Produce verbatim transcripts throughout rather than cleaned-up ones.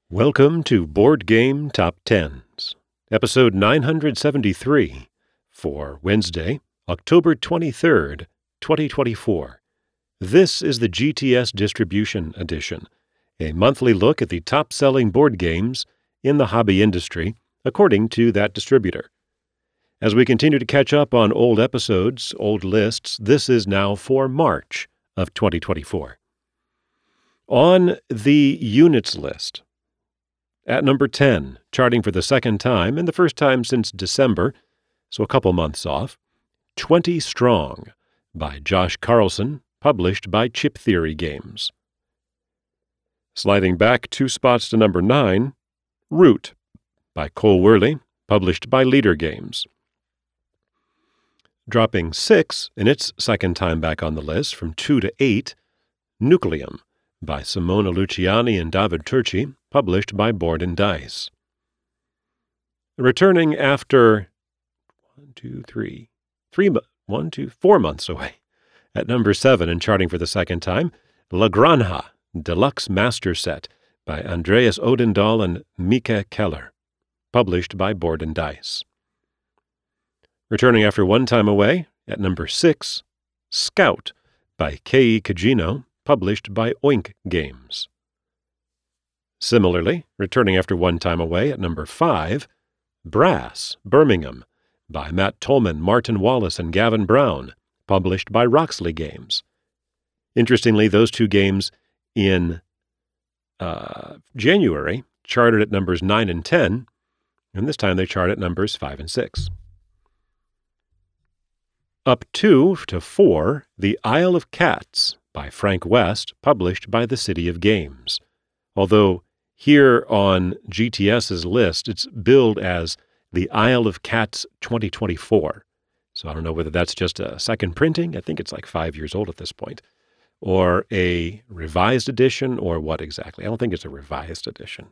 Welcome to Board Game Top Tens, episode nine hundred seventy-three, for Wednesday, October twenty-third, twenty twenty-four. This is the G T S Distribution Edition, a monthly look at the top-selling board games in the hobby industry, according to that distributor. As we continue to catch up on old episodes, old lists, this is now for March of twenty twenty-four. On the units list, at number ten, charting for the second time, and the first time since December, so a couple months off, twenty Strong by Josh Carlson, published by Chip Theory Games. Sliding back two spots to number nine, Root by Cole Wehrle, published by Leader Games. Dropping six in its second time back on the list from two to eight, Nucleum by Simona Luciani and David Turchi, published by Board and Dice. Returning after one, two, three, three, one, two, four months away, at number seven and charting for the second time, La Granja Deluxe Master Set by Andreas Odendahl and Mika Keller, published by Board and Dice. Returning after one time away, at number six, Scout by Kei Kajino, published by Oink Games. Similarly, returning after one time away at number five, Brass, Birmingham, by Matt Tolman, Martin Wallace, and Gavin Brown, published by Roxley Games. Interestingly, those two games in uh, January charted at numbers nine and ten, and this time they chart at numbers five and six. Up two to four, The Isle of Cats, by Frank West, published by the City of Games. Although here on GTS's list, it's billed as The Isle of Cats twenty twenty-four. So I don't know whether that's just a second printing. I think it's like five years old at this point. Or a revised edition, or what exactly? I don't think it's a revised edition.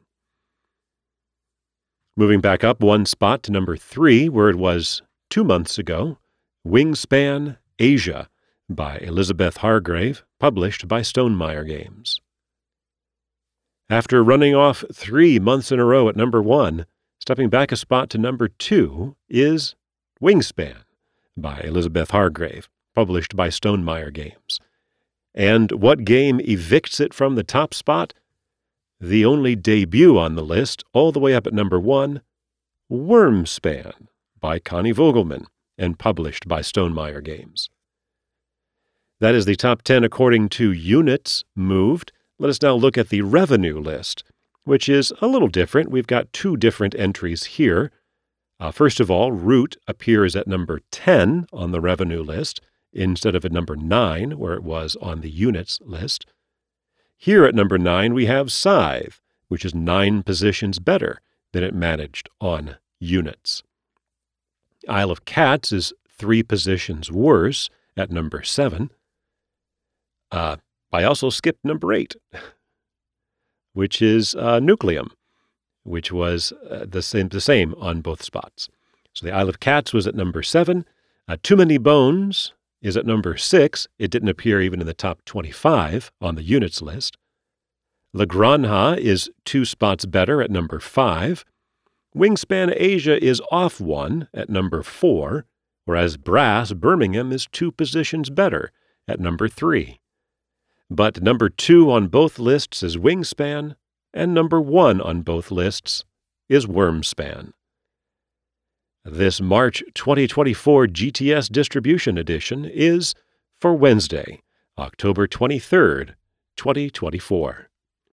Moving back up one spot to number three, where it was two months ago, Wingspan Asia by Elizabeth Hargrave, published by Stonemaier Games. After running off three months in a row at number one, stepping back a spot to number two is Wingspan by Elizabeth Hargrave, published by Stonemaier Games. And what game evicts it from the top spot? The only debut on the list, all the way up at number one, Wormspan by Connie Vogelman, and published by Stonemaier Games. That is the top ten according to units moved. Let us now look at the revenue list, which is a little different. We've got two different entries here. Uh, first of all, Root appears at number ten on the revenue list instead of at number nine, where it was on the units list. Here at number nine, we have Scythe, which is nine positions better than it managed on units. Isle of Cats is three positions worse at number seven. Uh, I also skipped number eight, which is uh, Nucleum, which was uh, the same the same on both spots. So the Isle of Cats was at number seven. Uh, Too Many Bones is at number six. It didn't appear even in the top twenty-five on the units list. La Granja is two spots better at number five. Wingspan Asia is off one at number four, whereas Brass Birmingham is two positions better at number three. But number two on both lists is Wingspan, and number one on both lists is Wormspan. This March twenty twenty-four G T S Distribution Edition is for Wednesday, October twenty-third, twenty twenty-four.